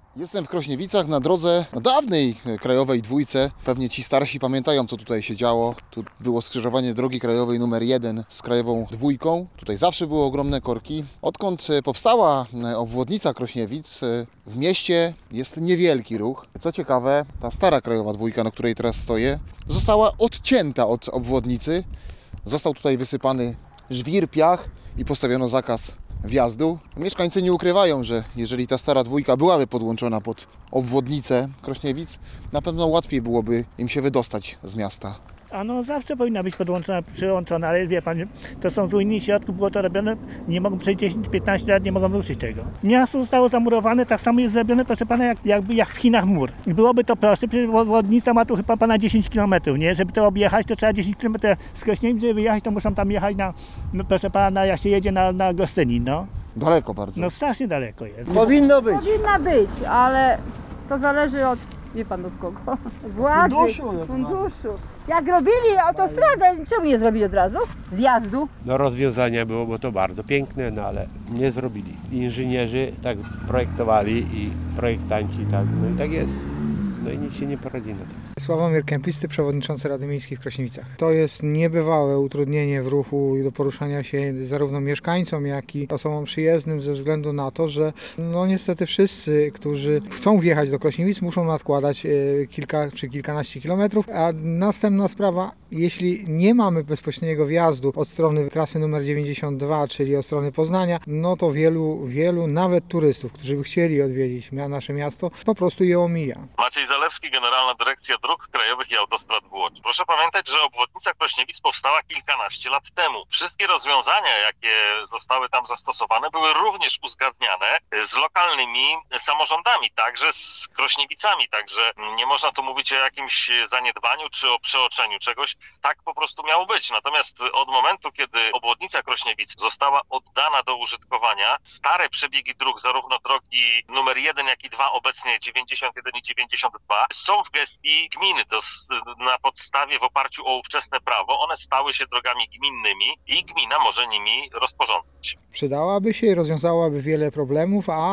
Jestem w Krośniewicach na drodze, na dawnej krajowej dwójce. Pewnie ci starsi pamiętają, co tutaj się działo. Tu było skrzyżowanie drogi krajowej numer 1 z krajową dwójką. Tutaj zawsze były ogromne korki. Odkąd powstała obwodnica Krośniewic, w mieście jest niewielki ruch. Co ciekawe, ta stara krajowa dwójka, na której teraz stoję, została odcięta od obwodnicy. Został tutaj wysypany żwir, piach i postawiono zakaz wjazdu. Mieszkańcy nie ukrywają, że jeżeli ta stara dwójka byłaby podłączona pod obwodnicę Krośniewic, na pewno łatwiej byłoby im się wydostać z miasta. A no zawsze powinna być przyłączona, ale wie pan, to są z unijnych środków, było to robione, nie mogą przez 10-15 lat nie mogą ruszyć tego. Miasto zostało zamurowane, tak samo jest zrobione, proszę pana, jak w Chinach mur. I byłoby to proste, przecież obwodnica ma tu chyba pana 10 km, nie? Żeby to objechać, to trzeba 10 km z Krośniewic, żeby wyjechać, to muszą tam jechać proszę pana, jak się jedzie na Gostynin, no. Daleko bardzo. No strasznie daleko jest. Powinno być. Powinna być, ale to zależy od, wie pan od kogo? Władzy, funduszu. Jak robili autostradę, czemu nie zrobili od razu? Zjazdu? No rozwiązanie byłoby to bardzo piękne, no ale nie zrobili. Inżynierzy tak projektowali i projektanci tak, no i tak jest. No i nic się nie poradzi na to. Sławomir Kępisty, przewodniczący Rady Miejskiej w Krośniewicach. To jest niebywałe utrudnienie w ruchu i do poruszania się zarówno mieszkańcom, jak i osobom przyjezdnym ze względu na to, że no niestety wszyscy, którzy chcą wjechać do Krośniewic, muszą nadkładać kilka czy kilkanaście kilometrów, a następna sprawa, jeśli nie mamy bezpośredniego wjazdu od strony trasy numer 92, czyli od strony Poznania, no to wielu nawet turystów, którzy by chcieli odwiedzić nasze miasto, po prostu je omija. Maciej Zalewski, Generalna Dyrekcja Dróg Krajowych i Autostrad w Łodzi. Proszę pamiętać, że obwodnica Krośniewic powstała kilkanaście lat temu. Wszystkie rozwiązania, jakie zostały tam zastosowane, były również uzgadniane z lokalnymi samorządami, także z Krośniewicami, także nie można tu mówić o jakimś zaniedbaniu czy o przeoczeniu czegoś. Tak po prostu miało być. Natomiast od momentu, kiedy obwodnica Krośniewic została oddana do użytkowania, stare przebiegi dróg, zarówno drogi numer 1, jak i 2, obecnie 91 i 92, są w gestii gminy. To na podstawie, w oparciu o ówczesne prawo, one stały się drogami gminnymi i gmina może nimi rozporządzać. Przydałaby się i rozwiązałaby wiele problemów, a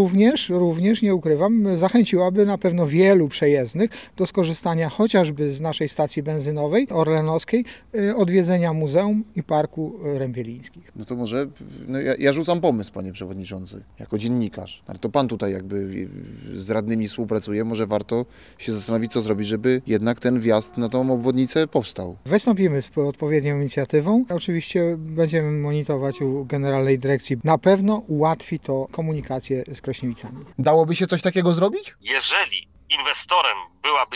również, nie ukrywam, zachęciłaby na pewno wielu przejezdnych do skorzystania chociażby z naszej stacji benzynowej orlenowskiej, odwiedzenia muzeum i parku Rębielińskich. No to może, ja rzucam pomysł, panie przewodniczący, jako dziennikarz. Ale to pan tutaj jakby z radnymi współpracuje, może warto się zastanowić, co zrobić, żeby jednak ten wjazd na tą obwodnicę powstał. Wystąpimy z odpowiednią inicjatywą. Oczywiście będziemy monitorować u Generalnej Dyrekcji. Na pewno ułatwi to komunikację z Krośniewicami. Dałoby się coś takiego zrobić? Jeżeli inwestorem byłaby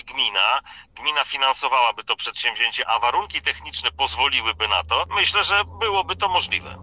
gmina finansowałaby to przedsięwzięcie, a warunki techniczne pozwoliłyby na to, myślę, że byłoby to możliwe.